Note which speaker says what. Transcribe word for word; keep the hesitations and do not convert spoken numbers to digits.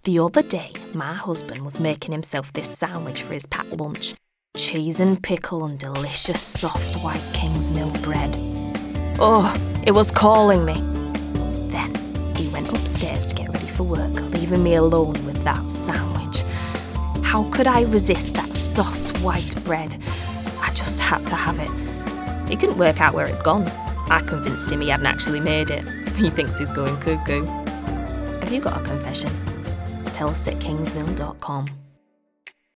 Speaker 1: The other day, my husband was making himself this sandwich for his packed lunch. Cheese and pickle and delicious soft white Kingsmill bread. Oh, it was calling me. Then he went upstairs to get ready for work, leaving me alone with that sandwich. How could I resist that soft white bread? I just had to have it. He couldn't work out where it'd gone. I convinced him he hadn't actually made it. He thinks he's going cuckoo. Have you got a confession? Tell us at kingsmill dot com.